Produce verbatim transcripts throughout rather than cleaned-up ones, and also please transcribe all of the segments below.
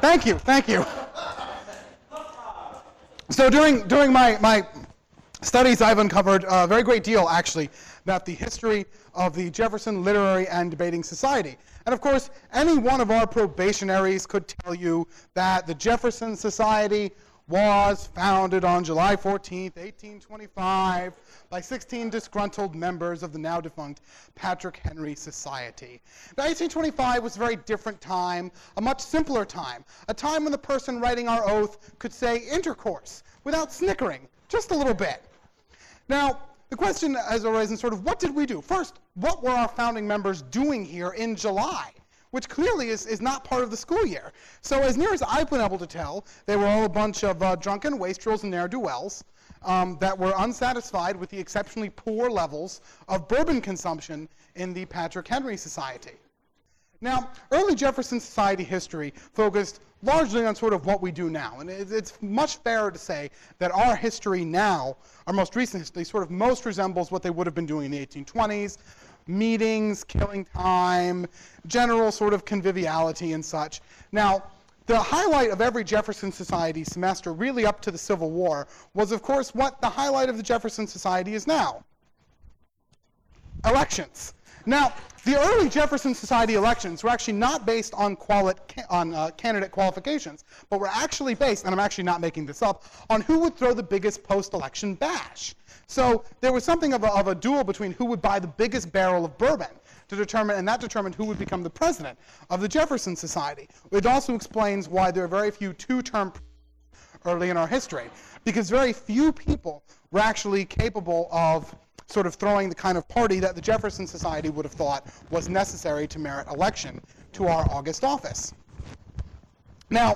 Thank you, thank you. So during, during my, my studies, I've uncovered a very great deal, actually, about the history of the Jefferson Literary and Debating Society. And of course, any one of our probationaries could tell you that the Jefferson Society was founded on July fourteenth, eighteen twenty-five, by sixteen disgruntled members of the now defunct Patrick Henry Society. Now, eighteen twenty-five was a very different time, a much simpler time, a time when the person writing our oath could say intercourse without snickering, just a little bit. Now, the question has arisen sort of, what did we do? First, what were our founding members doing here in July? Which clearly is, is not part of the school year. So as near as I've been able to tell, they were all a bunch of uh, drunken wastrels and ne'er-do-wells um, that were unsatisfied with the exceptionally poor levels of bourbon consumption in the Patrick Henry Society. Now, early Jefferson Society history focused largely on sort of what we do now. And it, it's much fairer to say that our history now, our most recent history, sort of most resembles what they would have been doing in the eighteen twenties, meetings, killing time, general sort of conviviality and such. Now, the highlight of every Jefferson Society semester, really up to the Civil War, was of course what the highlight of the Jefferson Society is now: elections. Now, the early Jefferson Society elections were actually not based on, quali on uh, candidate qualifications, but were actually based, and I'm actually not making this up, on who would throw the biggest post-election bash. So there was something of a, of a duel between who would buy the biggest barrel of bourbon to determine, and that determined who would become the president of the Jefferson Society. It also explains why there are very few two-term early in our history, because very few people were actually capable of sort of throwing the kind of party that the Jefferson Society would have thought was necessary to merit election to our august office. Now,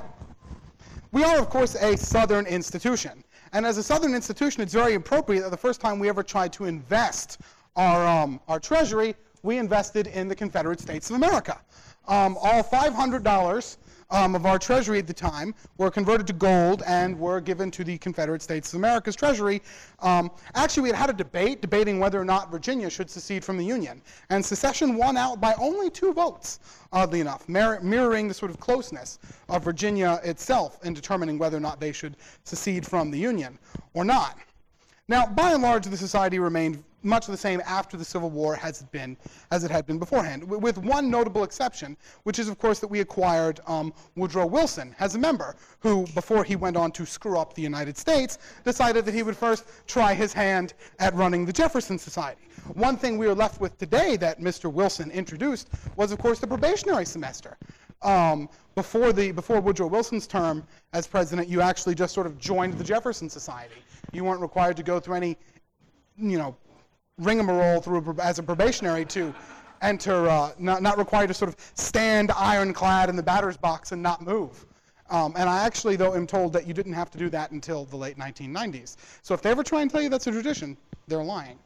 we are, of course, a Southern institution. And as a Southern institution, it's very appropriate that the first time we ever tried to invest our, um, our treasury, we invested in the Confederate States of America. Um, all five hundred dollars Um, of our treasury at the time were converted to gold and were given to the Confederate States of America's treasury. Um, actually, we had had a debate debating whether or not Virginia should secede from the Union. And secession won out by only two votes, oddly enough, mir mirroring the sort of closeness of Virginia itself in determining whether or not they should secede from the Union or not. Now, by and large, the society remained much the same after the Civil War as it, been, as it had been beforehand, with one notable exception, which is, of course, that we acquired um, Woodrow Wilson as a member, who, before he went on to screw up the United States, decided that he would first try his hand at running the Jefferson Society. One thing we are left with today that Mister Wilson introduced was, of course, the probationary semester. Um, before, the, before Woodrow Wilson's term as president, you actually just sort of joined the Jefferson Society. You weren't required to go through any, you know, rigmarole through a, as a probationary to enter, uh, not, not required to sort of stand ironclad in the batter's box and not move. Um, and I actually, though, am told that you didn't have to do that until the late nineteen nineties. So if they ever try and tell you that's a tradition, they're lying.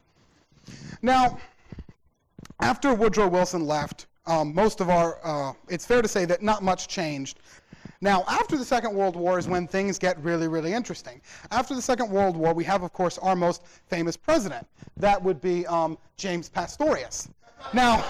Now, after Woodrow Wilson left, um, most of our, uh, it's fair to say that not much changed. Now, after the Second World War is when things get really, really interesting. After the Second World War, we have, of course, our most famous president. That would be um, James Pastorius. Now,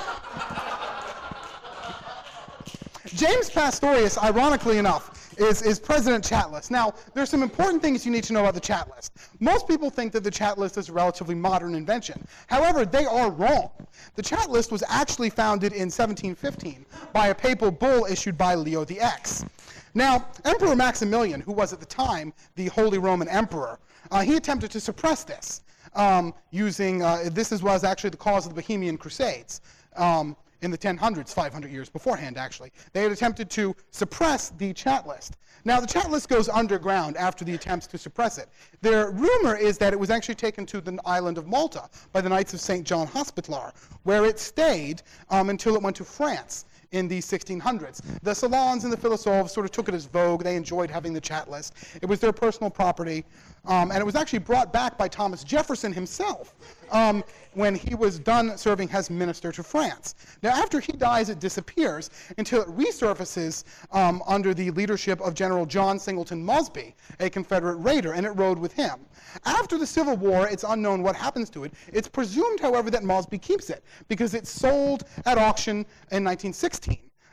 James Pastorius, ironically enough, is, is President Chat List. Now, there's some important things you need to know about the Chat List. Most people think that the Chat List is a relatively modern invention. However, they are wrong. The Chat List was actually founded in seventeen fifteen by a papal bull issued by Leo the X. Now, Emperor Maximilian, who was at the time the Holy Roman Emperor, uh, he attempted to suppress this um, using, uh, this is, was actually the cause of the Bohemian Crusades. Um, in the ten hundreds, five hundred years beforehand, actually. They had attempted to suppress the Chat List. Now, the Chat List goes underground after the attempts to suppress it. Their rumor is that it was actually taken to the island of Malta by the Knights of Saint John Hospitaller, where it stayed um, until it went to France in the sixteen hundreds. The Salons and the philosophes sort of took it as vogue. They enjoyed having the Chat List. It was their personal property, um, and it was actually brought back by Thomas Jefferson himself um, when he was done serving as minister to France. Now, after he dies, it disappears until it resurfaces um, under the leadership of General John Singleton Mosby, a Confederate raider, and it rode with him. After the Civil War, it's unknown what happens to it. It's presumed, however, that Mosby keeps it because it's sold at auction in nineteen sixteen.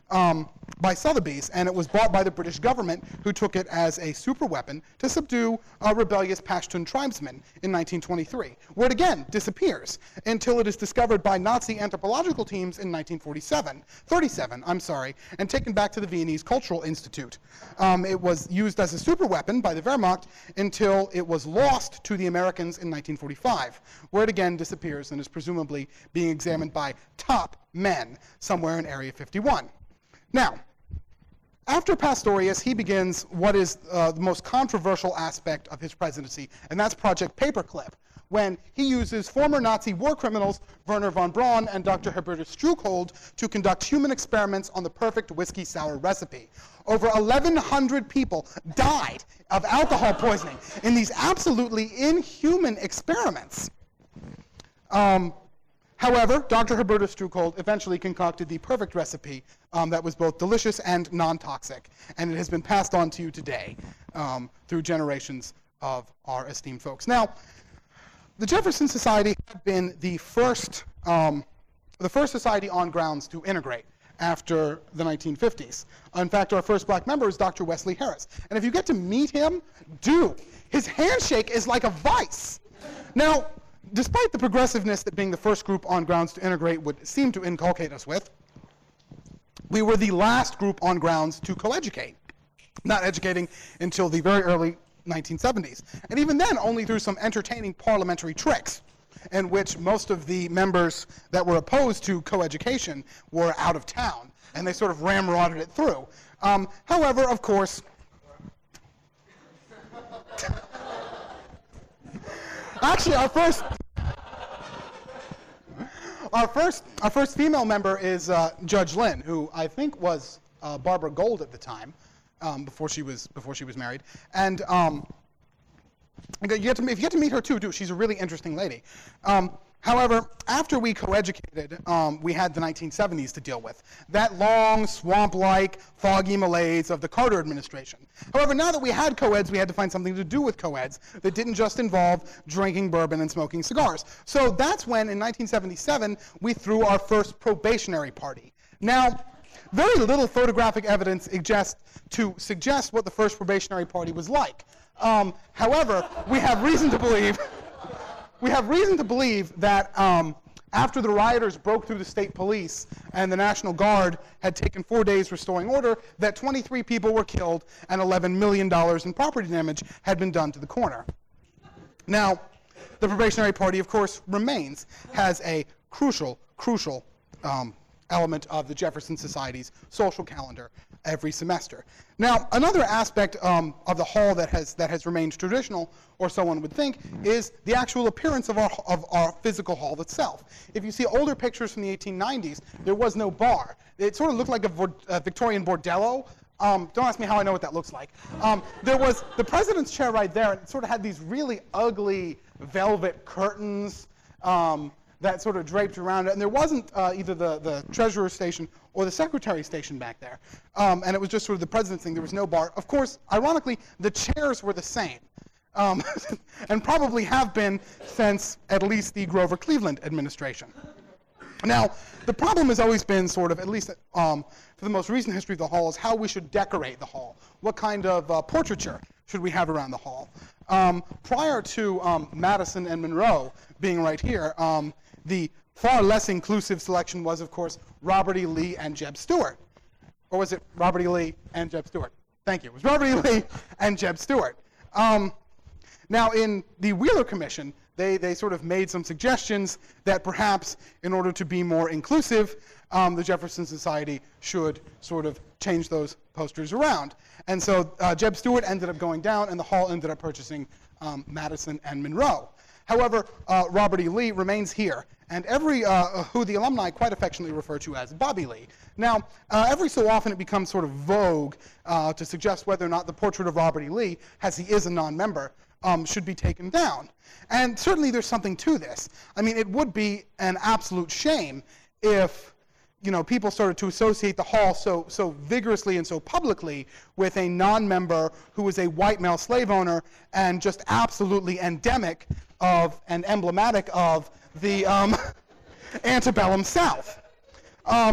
um, by Sotheby's, and it was bought by the British government, who took it as a superweapon to subdue uh, rebellious Pashtun tribesmen in nineteen twenty-three, where it again disappears until it is discovered by Nazi anthropological teams in nineteen forty-seven, thirty-seven, I'm sorry, and taken back to the Viennese Cultural Institute. Um, it was used as a superweapon by the Wehrmacht until it was lost to the Americans in nineteen forty-five, where it again disappears and is presumably being examined by top men somewhere in Area fifty-one. Now, after Pastorius, he begins what is uh, the most controversial aspect of his presidency, and that's Project Paperclip, when he uses former Nazi war criminals Werner von Braun and Doctor Hubertus Struckold to conduct human experiments on the perfect whiskey sour recipe. Over eleven hundred people died of alcohol poisoning in these absolutely inhuman experiments. Um, However, Doctor Hubertus Struckold eventually concocted the perfect recipe um, that was both delicious and non-toxic, and it has been passed on to you today um, through generations of our esteemed folks. Now, the Jefferson Society had been the first, um, the first society on grounds to integrate after the nineteen fifties. In fact, our first black member is Doctor Wesley Harris. And if you get to meet him, do. His handshake is like a vice. Now, despite the progressiveness that being the first group on grounds to integrate would seem to inculcate us with, we were the last group on grounds to co-educate, not educating until the very early nineteen seventies. And even then, only through some entertaining parliamentary tricks, in which most of the members that were opposed to co-education were out of town, and they sort of ramrodded it through. Um, however, of course, actually, our first, our first, our first female member is uh, Judge Lynn, who I think was uh, Barbara Gold at the time, um, before she was before she was married. And um, you get to, if you get to meet her too, do. She's a really interesting lady. Um, However, after we co-educated, um, we had the nineteen seventies to deal with. That long, swamp-like, foggy malaise of the Carter administration. However, now that we had co-eds, we had to find something to do with co-eds that didn't just involve drinking bourbon and smoking cigars. So that's when, in nineteen seventy-seven, we threw our first probationary party. Now, very little photographic evidence suggests to suggest what the first probationary party was like. Um, however, we have reason to believe We have reason to believe that um, after the rioters broke through the state police and the National Guard had taken four days restoring order, that twenty-three people were killed and eleven million dollars in property damage had been done to the corner. Now, the probationary party, of course, remains, has a crucial, crucial um, element of the Jefferson Society's social calendar every semester. Now, another aspect um, of the hall that has that has remained traditional, or so one would think, is the actual appearance of our of our physical hall itself. If you see older pictures from the eighteen nineties, there was no bar. It sort of looked like a, a Victorian bordello. Um, don't ask me how I know what that looks like. Um, there was the president's chair right there, and it sort of had these really ugly velvet curtains um, that sort of draped around it. And there wasn't uh, either the, the treasurer's station or the secretary's station back there. Um, and it was just sort of the president's thing. There was no bar. Of course, ironically, the chairs were the same. Um, and probably have been since at least the Grover Cleveland administration. Now, the problem has always been sort of, at least um, for the most recent history of the hall, is how we should decorate the hall. What kind of uh, portraiture should we have around the hall? Um, prior to um, Madison and Monroe being right here, um, the far less inclusive selection was, of course, Robert E. Lee and Jeb Stuart. Or was it Robert E. Lee and Jeb Stuart? Thank you. It was Robert E. Lee and Jeb Stuart. Um, now, in the Wheeler Commission, they, they sort of made some suggestions that perhaps, in order to be more inclusive, um, the Jefferson Society should sort of change those posters around. And so uh, Jeb Stuart ended up going down, and the hall ended up purchasing um, Madison and Monroe. However, uh, Robert E. Lee remains here, and every, uh, who the alumni quite affectionately refer to as Bobby Lee. Now, uh, every so often it becomes sort of vogue uh, to suggest whether or not the portrait of Robert E. Lee, as he is a non-member, um, should be taken down. And certainly there's something to this. I mean, it would be an absolute shame if, you know, people started to associate the hall so, so vigorously and so publicly with a non-member who was a white male slave owner and just absolutely endemic of and emblematic of the um, antebellum South. Um,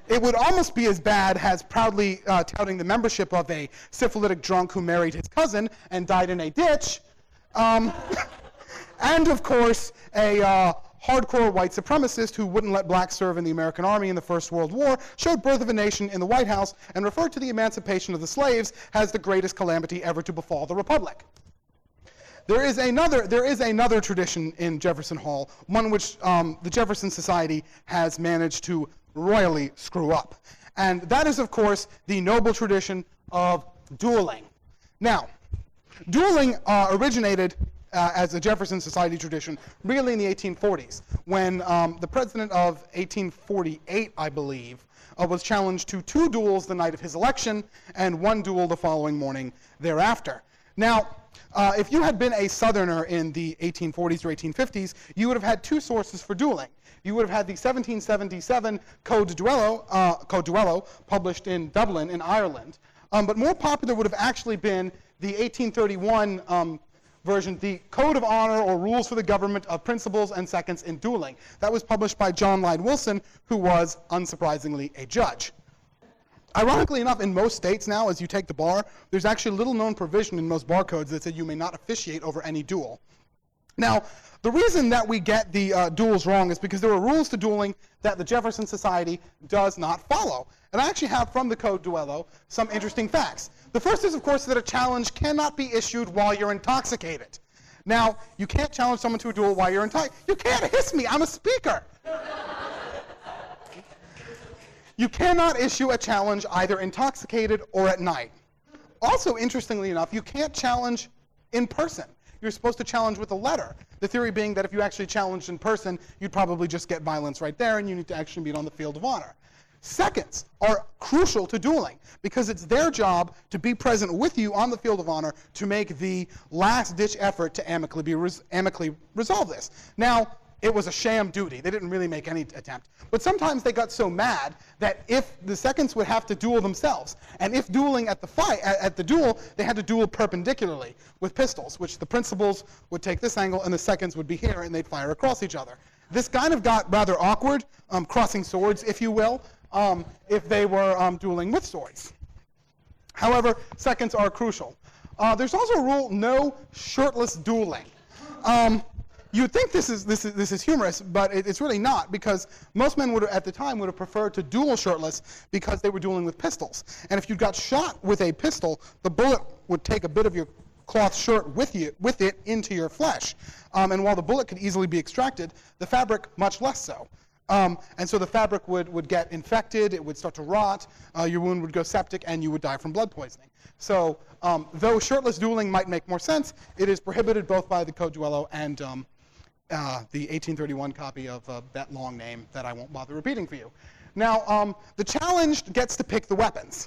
it would almost be as bad as proudly uh, touting the membership of a syphilitic drunk who married his cousin and died in a ditch. Um, and, of course, a uh, hardcore white supremacist who wouldn't let blacks serve in the American Army in the First World War, showed Birth of a Nation in the White House, and referred to the emancipation of the slaves as the greatest calamity ever to befall the Republic. There is another, there is another tradition in Jefferson Hall, one which um, the Jefferson Society has managed to royally screw up. And that is, of course, the noble tradition of dueling. Now, dueling uh, originated uh, as a Jefferson Society tradition really in the eighteen forties, when um, the president of eighteen forty-eight, I believe, uh, was challenged to two duels the night of his election and one duel the following morning thereafter. Now, uh, if you had been a Southerner in the eighteen forties or eighteen fifties, you would have had two sources for dueling. You would have had the seventeen seventy-seven Code Duello, uh, Code Duello published in Dublin in Ireland. Um, but more popular would have actually been the eighteen thirty-one um, version, the Code of Honor or Rules for the Government of Principals and Seconds in Dueling. That was published by John Lyde Wilson, who was, unsurprisingly, a judge. Ironically enough, in most states now, as you take the bar, there's actually little known provision in most bar codes that said you may not officiate over any duel. Now, the reason that we get the uh, duels wrong is because there are rules to dueling that the Jefferson Society does not follow. And I actually have from the Code Duello some interesting facts. The first is, of course, that a challenge cannot be issued while you're intoxicated. Now, you can't challenge someone to a duel while you're intoxicated. You can't hiss me, I'm a speaker. You cannot issue a challenge either intoxicated or at night. Also, interestingly enough, you can't challenge in person. You're supposed to challenge with a letter. The theory being that if you actually challenged in person, you'd probably just get violence right there, and you need to actually be on the field of honor. Seconds are crucial to dueling because it's their job to be present with you on the field of honor to make the last-ditch effort to amicably, be res amicably resolve this. Now, it was a sham duty. They didn't really make any attempt. But sometimes they got so mad that if the seconds would have to duel themselves, and if dueling at the fight, at, at the duel, they had to duel perpendicularly with pistols, which the principals would take this angle and the seconds would be here and they'd fire across each other. This kind of got rather awkward, um, crossing swords, if you will, um, if they were um, dueling with swords. However, seconds are crucial. Uh, there's also a rule, no shirtless dueling. Um, You'd think this is, this is, this is humorous, but it, it's really not, because most men would, at the time would have preferred to duel shirtless because they were dueling with pistols. And if you got shot with a pistol, the bullet would take a bit of your cloth shirt with, you, with it into your flesh. Um, and while the bullet could easily be extracted, the fabric much less so. Um, and so the fabric would, would get infected, it would start to rot, uh, your wound would go septic, and you would die from blood poisoning. So um, though shirtless dueling might make more sense, it is prohibited both by the Code Duello and um, Uh, the eighteen thirty-one copy of uh, that long name that I won't bother repeating for you. Now, um, the challenged gets to pick the weapons,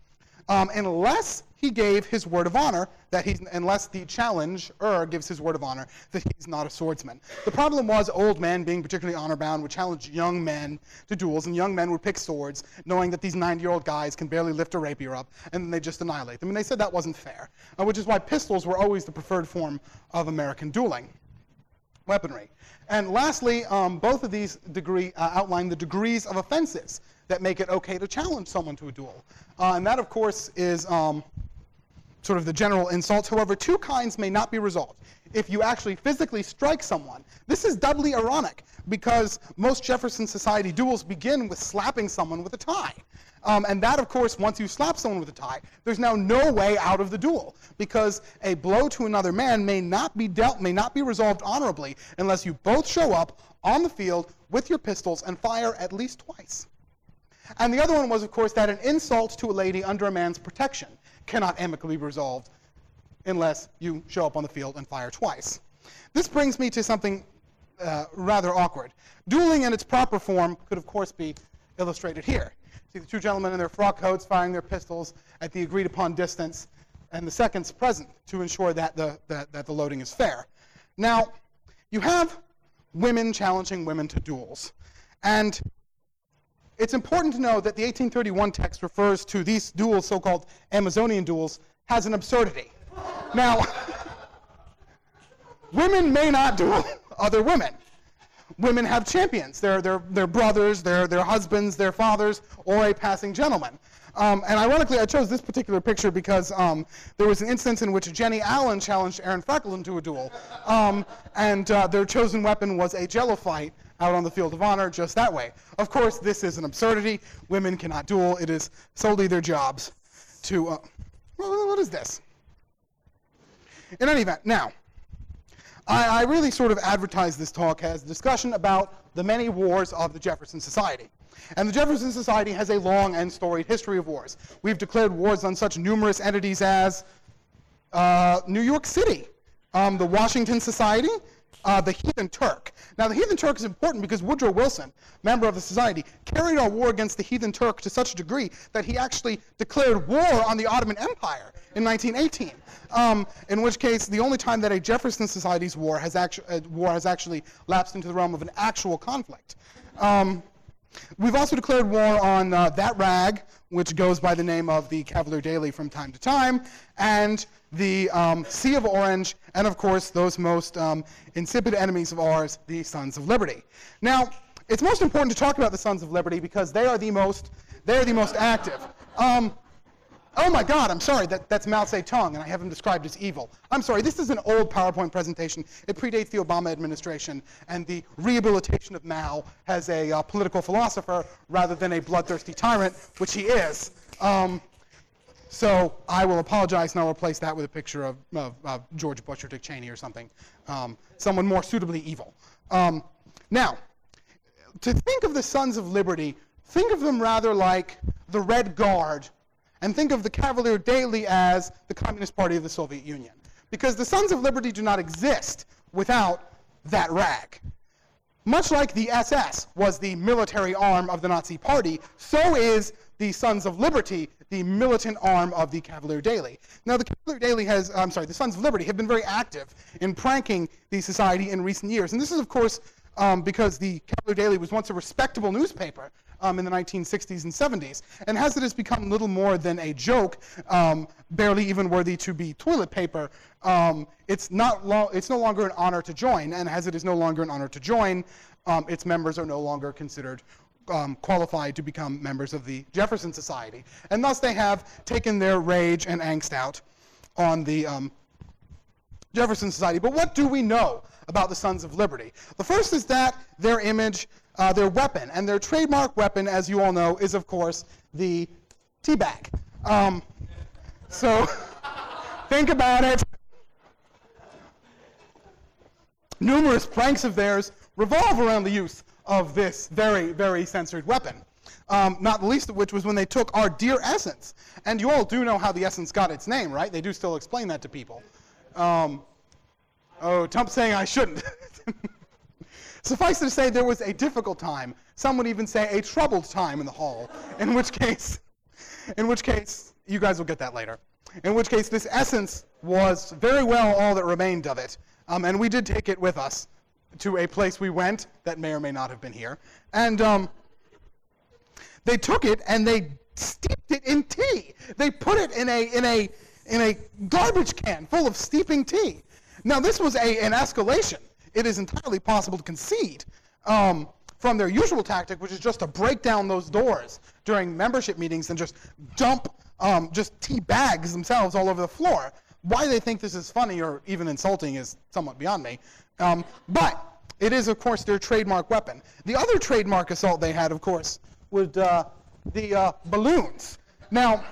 um, unless he gave his word of honor that he's, unless the challenger gives his word of honor that he's not a swordsman. The problem was old men, being particularly honor-bound, would challenge young men to duels, and young men would pick swords, knowing that these ninety-year-old guys can barely lift a rapier up, and then they just annihilate them. And they said that wasn't fair, uh, which is why pistols were always the preferred form of American dueling weaponry. And lastly, um, both of these degree, uh, outline the degrees of offenses that make it okay to challenge someone to a duel. Uh, and that, of course, is um, sort of the general insults. However, two kinds may not be resolved. If you actually physically strike someone, this is doubly ironic because most Jefferson Society duels begin with slapping someone with a tie. Um, and that, of course, once you slap someone with a tie, there's now no way out of the duel, because a blow to another man may not be dealt, may not be resolved honorably unless you both show up on the field with your pistols and fire at least twice. And the other one was, of course, that an insult to a lady under a man's protection cannot amicably be resolved unless you show up on the field and fire twice. This brings me to something uh, rather awkward. Dueling in its proper form could, of course, be illustrated here. See the two gentlemen in their frock coats firing their pistols at the agreed-upon distance, and the seconds present to ensure that the, that, that the loading is fair. Now, you have women challenging women to duels. And it's important to know that the eighteen thirty-one text refers to these duels, so-called Amazonian duels, as an absurdity. Now, women may not duel other women. women have champions. They're, they're, they're brothers, they're, they're husbands, their fathers, or a passing gentleman. Um, and ironically, I chose this particular picture because um, there was an instance in which Jenny Allen challenged Aaron Frecklin to a duel. Um, and uh, their chosen weapon was a Jello fight out on the field of honor just that way. Of course, this is an absurdity. Women cannot duel. It is solely their jobs to, uh, well, what is this? In any event, now, I, I really sort of advertise this talk as a discussion about the many wars of the Jefferson Society. And the Jefferson Society has a long and storied history of wars. We've declared wars on such numerous entities as uh, New York City, um, the Washington Society, uh, the Heathen Turk. Now, the Heathen Turk is important because Woodrow Wilson, member of the Society, carried our war against the Heathen Turk to such a degree that he actually declared war on the Ottoman Empire in nineteen eighteen. Um, in which case, the only time that a Jefferson Society's war has, actu uh, war has actually lapsed into the realm of an actual conflict. Um, We've also declared war on uh, that rag, which goes by the name of the Cavalier Daily from time to time, and the um, Sea of Orange, and of course those most um, insipid enemies of ours, the Sons of Liberty. Now, it's most important to talk about the Sons of Liberty because they are the most, they are the most active. Um, Oh my God, I'm sorry, that, that's Mao Zedong, and I have him described as evil. I'm sorry, this is an old PowerPoint presentation. It predates the Obama administration, and the rehabilitation of Mao as a uh, political philosopher rather than a bloodthirsty tyrant, which he is. Um, so I will apologize, and I'll replace that with a picture of, of, of George Bush or Dick Cheney or something, um, someone more suitably evil. Um, now, to think of the Sons of Liberty, think of them rather like the Red Guard, and think of the Cavalier Daily as the Communist Party of the Soviet Union. Because the Sons of Liberty do not exist without that rag. Much like the S S was the military arm of the Nazi Party, so is the Sons of Liberty the militant arm of the Cavalier Daily. Now, the Cavalier Daily has, I'm sorry, the Sons of Liberty have been very active in pranking the society in recent years. And this is, of course, um, because the Cavalier Daily was once a respectable newspaper Um, in the nineteen sixties and seventies, and as it has become little more than a joke, um, barely even worthy to be toilet paper, um, it's, not lo it's no longer an honor to join, and as it is no longer an honor to join, um, its members are no longer considered um, qualified to become members of the Jefferson Society, and thus they have taken their rage and angst out on the um, Jefferson Society. But what do we know about the Sons of Liberty? The first is that their image, Uh, their weapon, and their trademark weapon, as you all know, is, of course, the tea bag. Um, so think about it. Numerous pranks of theirs revolve around the use of this very, very censored weapon, um, not the least of which was when they took our dear Essence. And you all do know how the Essence got its name, right? They do still explain that to people. Um, oh, Trump's saying I shouldn't. Suffice it to say, there was a difficult time. Some would even say a troubled time in the hall. In which case, in which case, you guys will get that later. In which case, this Essence was very well all that remained of it. Um, and we did take it with us to a place we went that may or may not have been here. And um, they took it and they steeped it in tea. They put it in a, in a, in a garbage can full of steeping tea. Now, this was a, an escalation. It is entirely possible to concede um, from their usual tactic, which is just to break down those doors during membership meetings and just dump um, just tea bags themselves all over the floor. Why they think this is funny or even insulting is somewhat beyond me. Um, but it is, of course, their trademark weapon. The other trademark assault they had, of course, was uh, the uh, balloons. Now,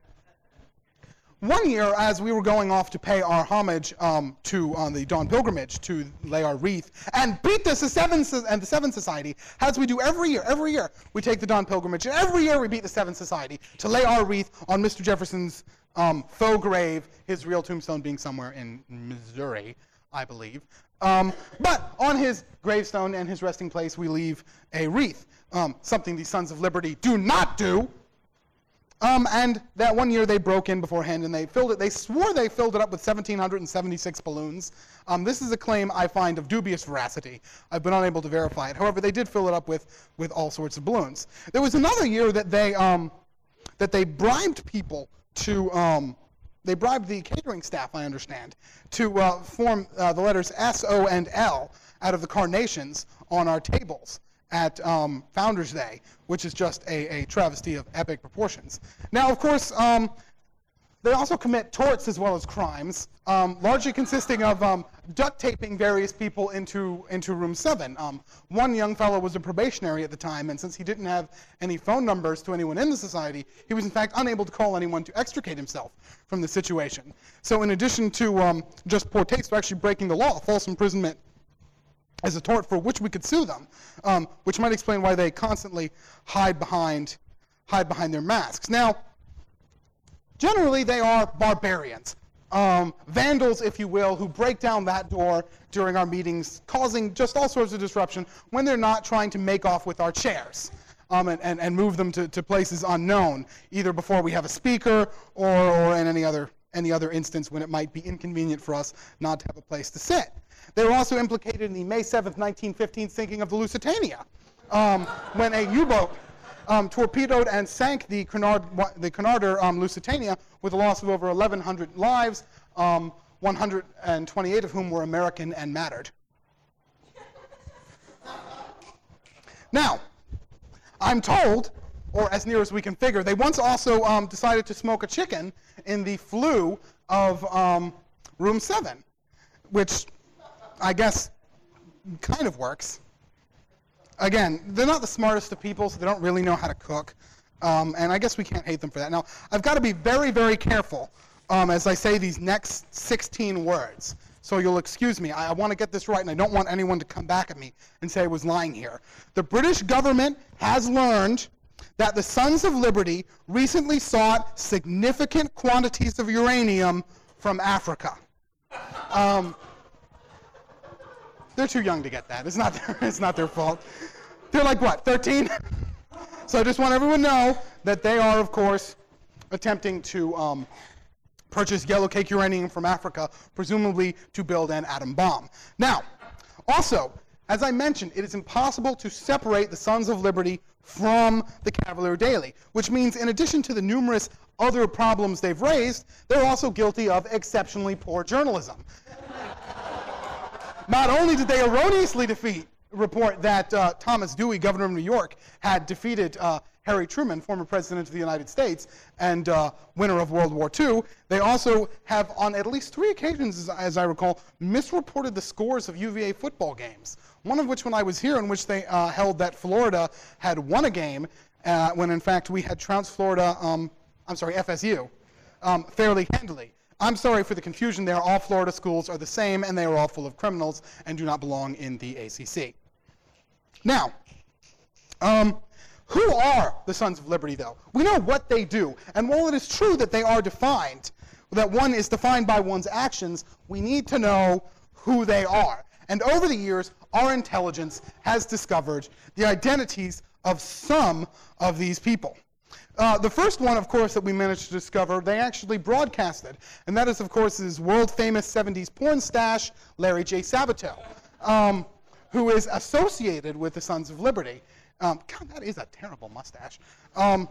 one year, as we were going off to pay our homage um, to on the Dawn Pilgrimage to lay our wreath and beat the Seven and the Seven Society, as we do every year. Every year we take the Dawn Pilgrimage, and every year we beat the Seven Society to lay our wreath on Mister Jefferson's um, faux grave, his real tombstone being somewhere in Missouri, I believe. Um, but on his gravestone and his resting place, we leave a wreath, um, something the Sons of Liberty do not do. Um, and that one year they broke in beforehand and they filled it. They swore they filled it up with one thousand seven hundred seventy-six balloons. Um, this is a claim I find of dubious veracity. I've been unable to verify it. However, they did fill it up with, with all sorts of balloons. There was another year that they, um, that they bribed people to, um, they bribed the catering staff, I understand, to uh, form uh, the letters S, O, and L out of the carnations on our tables at um, Founders Day, which is just a, a travesty of epic proportions. Now, of course, um, they also commit torts as well as crimes, um, largely consisting of um, duct taping various people into, into room seven. Um, one young fellow was a probationary at the time, and since he didn't have any phone numbers to anyone in the society, he was in fact unable to call anyone to extricate himself from the situation. So in addition to um, just poor taste, they're actually breaking the law. False imprisonment as a tort for which we could sue them, um, which might explain why they constantly hide behind, hide behind their masks. Now, generally, they are barbarians, um, vandals, if you will, who break down that door during our meetings, causing just all sorts of disruption when they're not trying to make off with our chairs um, and, and, and move them to, to places unknown, either before we have a speaker or, or in any other, any other instance when it might be inconvenient for us not to have a place to sit. They were also implicated in the May seventh, nineteen fifteen sinking of the Lusitania, um, when a U-boat Um, torpedoed and sank the Cunard, the Cunarder um, Lusitania with a loss of over eleven hundred lives, um, one hundred twenty-eight of whom were American and mattered. Now, I'm told, or as near as we can figure, they once also um, decided to smoke a chicken in the flue of um, room seven, which I guess kind of works. Again, they're not the smartest of people, so they don't really know how to cook, um, and I guess we can't hate them for that. Now, I've got to be very, very careful um, as I say these next sixteen words, so you'll excuse me. I, I want to get this right, and I don't want anyone to come back at me and say I was lying here. The British government has learned that the Sons of Liberty recently sought significant quantities of uranium from Africa. Um, They're too young to get that. It's not their, it's not their fault. They're like, what, thirteen? So I just want everyone to know that they are, of course, attempting to um, purchase yellow cake uranium from Africa, presumably to build an atom bomb. Now, also, as I mentioned, it is impossible to separate the Sons of Liberty from the Cavalier Daily, which means in addition to the numerous other problems they've raised, they're also guilty of exceptionally poor journalism. Not only did they erroneously defeat, report that uh, Thomas Dewey, governor of New York, had defeated uh, Harry Truman, former president of the United States and uh, winner of World War Two, they also have, on at least three occasions, as, as I recall, misreported the scores of U V A football games. One of which, when I was here, in which they uh, held that Florida had won a game, uh, when in fact we had trounced Florida, um, I'm sorry, F S U, um, fairly handily. I'm sorry for the confusion there. All Florida schools are the same, and they are all full of criminals and do not belong in the A C C. Now, um, who are the Sons of Liberty, though? We know what they do, and while it is true that they are defined, that one is defined by one's actions, we need to know who they are. And over the years, our intelligence has discovered the identities of some of these people. Uh, the first one, of course, that we managed to discover, they actually broadcasted, and that is, of course, his world-famous seventies porn stash, Larry J. Sabato, um, who is associated with the Sons of Liberty. Um, God, that is a terrible mustache. Um,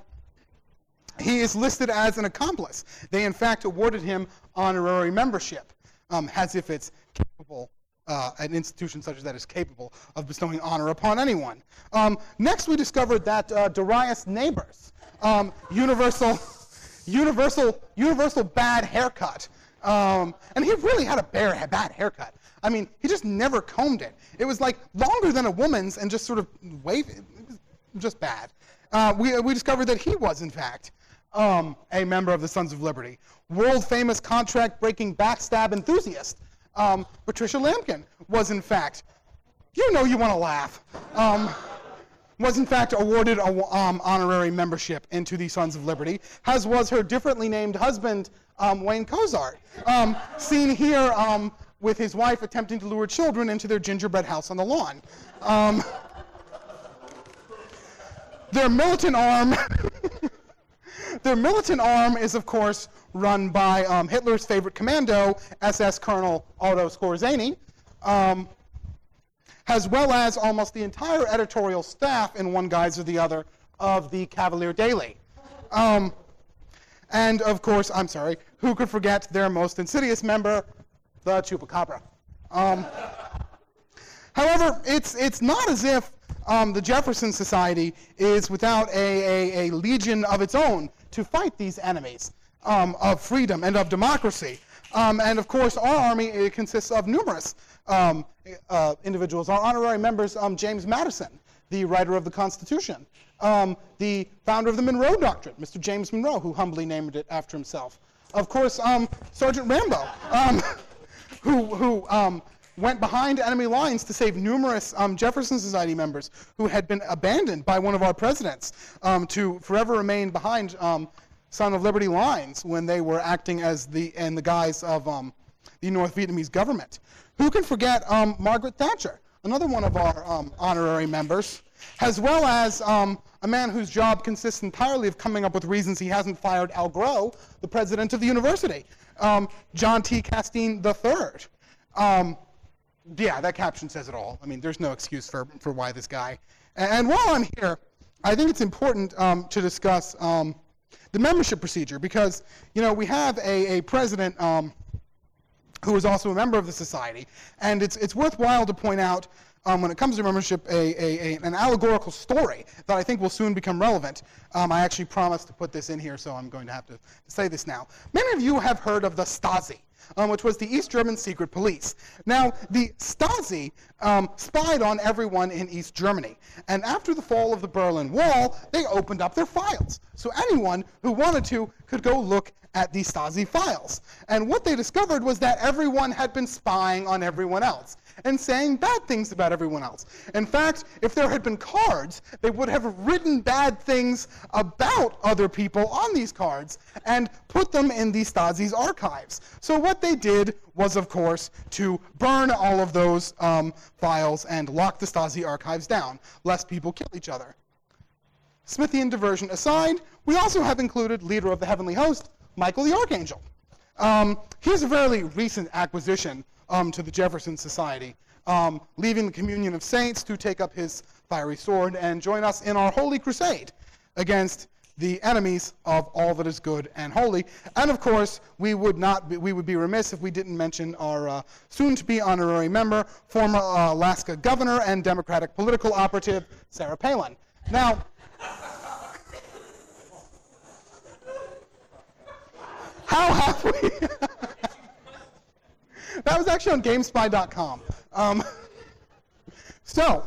he is listed as an accomplice. They, in fact, awarded him honorary membership, um, as if it's capable, uh, an institution such as that is capable of bestowing honor upon anyone. Um, next, we discovered that uh, Darius Neighbors, Um, universal, universal, universal bad haircut. Um, and he really had a bare, bad haircut. I mean, he just never combed it. It was like longer than a woman's and just sort of waved. It was just bad. Uh, we, we discovered that he was, in fact, um, a member of the Sons of Liberty. World-famous contract-breaking backstab enthusiast, um, Patricia Lampkin, was, in fact, you know you want to laugh. Um, was in fact awarded a um, honorary membership into the Sons of Liberty, as was her differently named husband, um, Wayne Cozart, um, seen here um, with his wife attempting to lure children into their gingerbread house on the lawn. Um, their militant arm, their militant arm is, of course, run by um, Hitler's favorite commando, S S Colonel Otto Skorzeny, um, as well as almost the entire editorial staff, in one guise or the other, of the Cavalier Daily. Um, and, of course, I'm sorry, who could forget their most insidious member, the Chupacabra? Um, however, it's, it's not as if um, the Jefferson Society is without a, a, a legion of its own to fight these enemies um, of freedom and of democracy. Um, and of course, our army it consists of numerous um, uh, individuals. Our honorary members, um, James Madison, the writer of the Constitution, um, the founder of the Monroe Doctrine, Mister James Monroe, who humbly named it after himself. Of course, um, Sergeant Rambo, um, who, who um, went behind enemy lines to save numerous um, Jefferson Society members who had been abandoned by one of our presidents um, to forever remain behind um, Son of Liberty lines when they were acting as the in the guise of um, the North Vietnamese government. Who can forget um, Margaret Thatcher, another one of our um, honorary members, as well as um, a man whose job consists entirely of coming up with reasons he hasn't fired Al Groh, the president of the university, um, John T. Castine the third. Um, yeah, that caption says it all. I mean, there's no excuse for, for why this guy. And, and while I'm here, I think it's important um, to discuss um, the membership procedure, because, you know, we have a, a president um, who is also a member of the society, and it's, it's worthwhile to point out, um, when it comes to membership, a, a, a, an allegorical story that I think will soon become relevant. Um, I actually promised to put this in here, so I'm going to have to say this now. Many of you have heard of the Stasi, Um, which was the East German secret police. Now, the Stasi um, spied on everyone in East Germany, and after the fall of the Berlin Wall, they opened up their files. So anyone who wanted to could go look at the Stasi files. And what they discovered was that everyone had been spying on everyone else and saying bad things about everyone else. In fact, if there had been cards, they would have written bad things about other people on these cards and put them in the Stasi's archives. So what they did was, of course, to burn all of those um, files and lock the Stasi archives down, lest people kill each other. Smithian diversion aside, we also have included leader of the heavenly host, Michael the Archangel. Um, he's a fairly recent acquisition Um, to the Jefferson Society, um, leaving the communion of saints to take up his fiery sword and join us in our holy crusade against the enemies of all that is good and holy. And of course, we would not be, we would be remiss if we didn't mention our uh, soon-to-be honorary member, former uh, Alaska governor and Democratic political operative, Sarah Palin. Now, how have we... That was actually on GameSpy dot com. Um, so,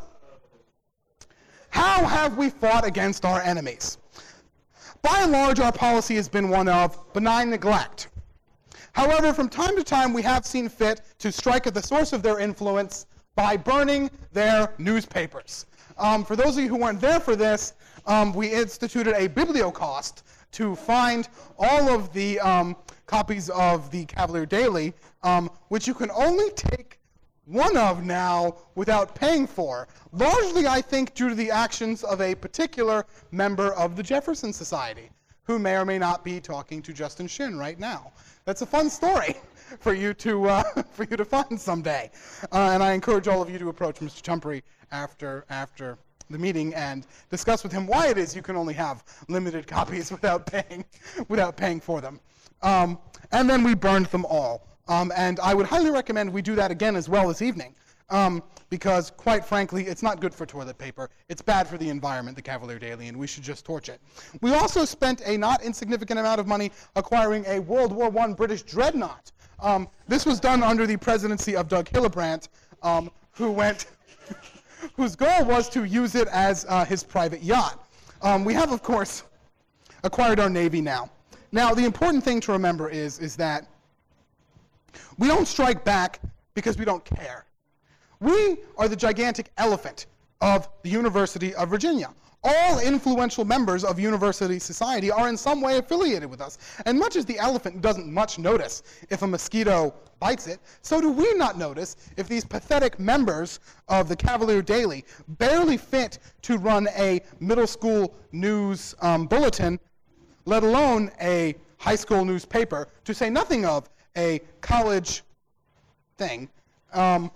how have we fought against our enemies? By and large, our policy has been one of benign neglect. However, from time to time, we have seen fit to strike at the source of their influence by burning their newspapers. Um, for those of you who weren't there for this, um, we instituted a bibliocost to find all of the um, copies of the Cavalier Daily, um, which you can only take one of now without paying for, largely, I think, due to the actions of a particular member of the Jefferson Society, who may or may not be talking to Justin Shin right now. That's a fun story for you to, uh, for you to find someday. Uh, and I encourage all of you to approach Mister Chumphrey after, after the meeting and discuss with him why it is you can only have limited copies without paying, without paying for them. Um, and then we burned them all. Um, and I would highly recommend we do that again as well this evening, um, because quite frankly, it's not good for toilet paper. It's bad for the environment, the Cavalier Daily, and we should just torch it. We also spent a not insignificant amount of money acquiring a World War One British dreadnought. Um, this was done under the presidency of Doug Hillebrand, um, who went, whose goal was to use it as uh, his private yacht. Um, we have, of course, acquired our Navy now. Now, the important thing to remember is, is that we don't strike back because we don't care. We are the gigantic elephant of the University of Virginia. All influential members of university society are in some way affiliated with us. And much as the elephant doesn't much notice if a mosquito bites it, so do we not notice if these pathetic members of the Cavalier Daily barely fit to run a middle school news um, bulletin, let alone a high school newspaper, to say nothing of a college thing, um,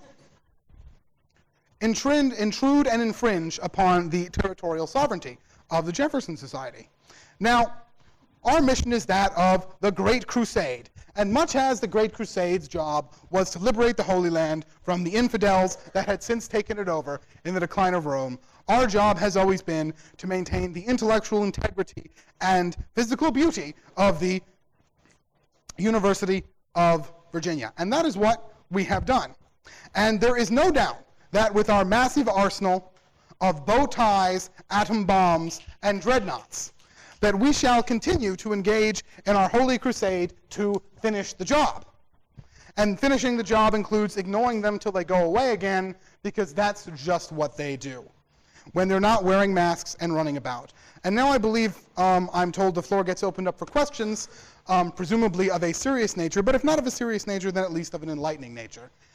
intrude, intrude and infringe upon the territorial sovereignty of the Jefferson Society. Now, our mission is that of the Great Crusade. And much as the Great Crusade's job was to liberate the Holy Land from the infidels that had since taken it over in the decline of Rome, our job has always been to maintain the intellectual integrity and physical beauty of the University of Virginia. And that is what we have done. And there is no doubt that with our massive arsenal of bow ties, atom bombs, and dreadnoughts, that we shall continue to engage in our holy crusade to finish the job. And finishing the job includes ignoring them till they go away again, because that's just what they do when they're not wearing masks and running about. And now I believe um, I'm told the floor gets opened up for questions, um, presumably of a serious nature, but if not of a serious nature, then at least of an enlightening nature.